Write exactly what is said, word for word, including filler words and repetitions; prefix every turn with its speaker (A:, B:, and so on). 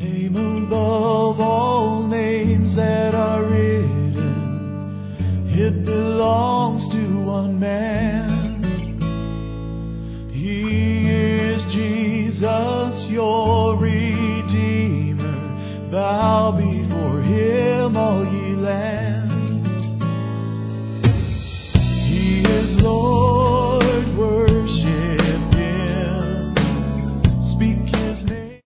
A: Name above all names that are written, it belongs to one man. He is Jesus, your Redeemer. Bow before